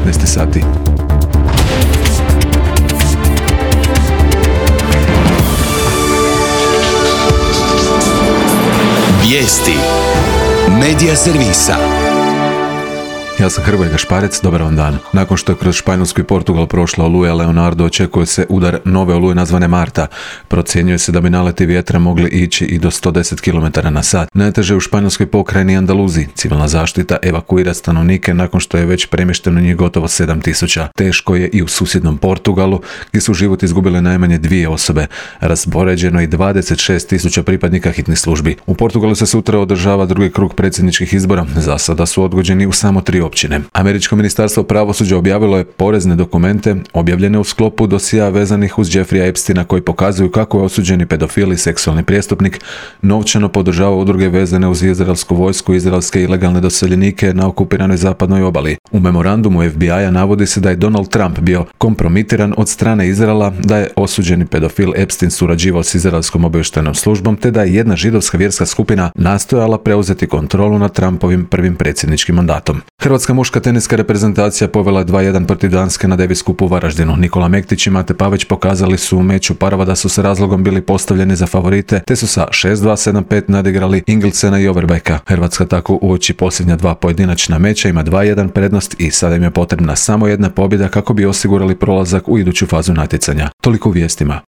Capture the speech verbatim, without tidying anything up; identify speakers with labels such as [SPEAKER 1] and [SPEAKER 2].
[SPEAKER 1] devetnaest sati.
[SPEAKER 2] Vijesti Medija servisa.
[SPEAKER 1] Ja sam Hrvoje Gašparec, dobar vam dan. Nakon što je kroz Španjolsku i Portugal prošla oluja Leonardo, očekuje se udar nove oluje nazvane Marta. Procjenjuje se da bi naleti vjetra mogli ići i do sto deset kilometara na sat. Najteže u Španjolskoj pokrajini Andaluziji. Civilna zaštita evakuira stanovnike nakon što je već premješteno njih gotovo sedam tisuća. Teško je i u susjednom Portugalu, gdje su život izgubile najmanje dvije osobe. Raspoređeno i dvadeset šest tisuća pripadnika hitnih službi. U Portugalu se sutra održava drugi krug predsjedničkih izbora. Za sada su odgođeni u samo tri općine. Američko ministarstvo pravosuđa objavilo je porezne dokumente objavljene u sklopu dosija vezanih uz Jeffreya Epsteina koji pokazuju kako je osuđeni pedofil i seksualni prijestupnik novčano podržavao udruge vezane uz izraelsku vojsku i izraelske ilegalne doseljenike na okupiranoj zapadnoj obali. U memorandumu F B I-a navodi se da je Donald Trump bio kompromitiran od strane Izraela, da je osuđeni pedofil Epstein surađivao s izraelskom obavještajnom službom te da je jedna židovska vjerska skupina nastojala preuzeti kontrolu nad Trumpovim prvim predsjedničkim mandatom. Hrvatska muška teniska reprezentacija povela dva jedan protiv Danske na Davis Cupu u Varaždinu. Nikola Mektić i Mate Pavić pokazali su u meču parova da su s razlogom bili postavljeni za favorite, te su sa šest dva sedam pet nadigrali Ingelsena i Overbecka. Hrvatska tako uoči posljednja dva pojedinačna meča ima dva jedan prednost i sada im je potrebna samo jedna pobjeda kako bi osigurali prolazak u iduću fazu natjecanja. Toliko u vijestima.